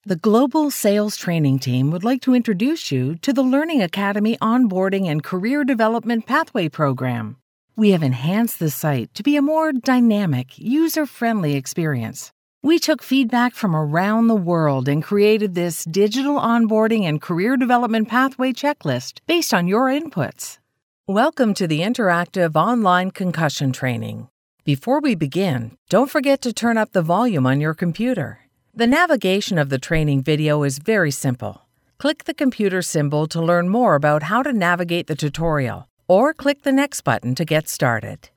The Global Sales Training Team would like to introduce you to the Learning Academy Onboarding and Career Development Pathway Program. We have enhanced the site to be a more dynamic, user-friendly experience. We took feedback from around the world and created this digital onboarding and career development pathway checklist based on your inputs. Welcome to the interactive online concussion training. Before we begin, don't forget to turn up the volume on your computer. The navigation of the training video is very simple. Click the computer symbol to learn more about how to navigate the tutorial, or click the next button to get started.